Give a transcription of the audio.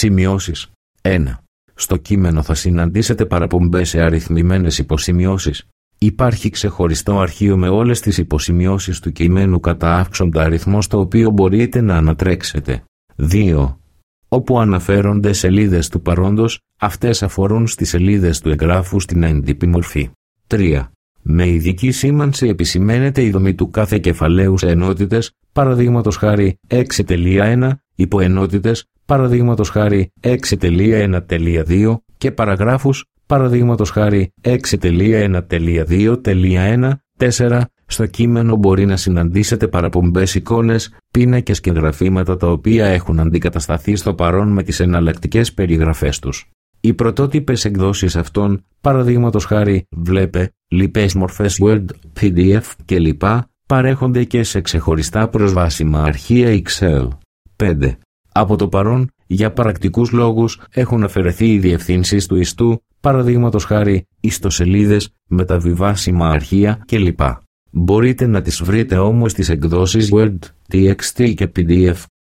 Σημειώσεις. 1. Στο κείμενο θα συναντήσετε παραπομπές σε αριθμημένες υποσημειώσεις. Υπάρχει ξεχωριστό αρχείο με όλες τις υποσημειώσεις του κειμένου κατά αύξοντα αριθμό στο οποίο μπορείτε να ανατρέξετε. 2. Όπου αναφέρονται σελίδες του παρόντος, αυτές αφορούν στις σελίδες του εγγράφου στην έντυπη μορφή. 3. Με ειδική σήμανση επισημαίνεται η δομή του κάθε κεφαλαίου σε ενότητες, παραδείγματος χάρη 6.1, υποενότητες, παραδείγματος χάρη 6.1.2 και παραγράφους, παραδείγματος χάρη 6.1.2.1. 4. Στο κείμενο μπορεί να συναντήσετε παραπομπές εικόνες, πίνακες και γραφήματα τα οποία έχουν αντικατασταθεί στο παρόν με τις εναλλακτικές περιγραφές τους. Οι πρωτότυπες εκδόσεις αυτών, παραδείγματος χάρη βλέπε, λοιπές μορφές Word, PDF κλπ. Παρέχονται και σε ξεχωριστά προσβάσιμα αρχεία Excel. 5. Από το παρόν, για πρακτικούς λόγους, έχουν αφαιρεθεί οι διευθύνσεις του ιστού, παραδείγματος χάρη ιστοσελίδες, μεταβιβάσιμα αρχεία κλπ. Μπορείτε να τις βρείτε όμως στις εκδόσεις Word, TXT και PDF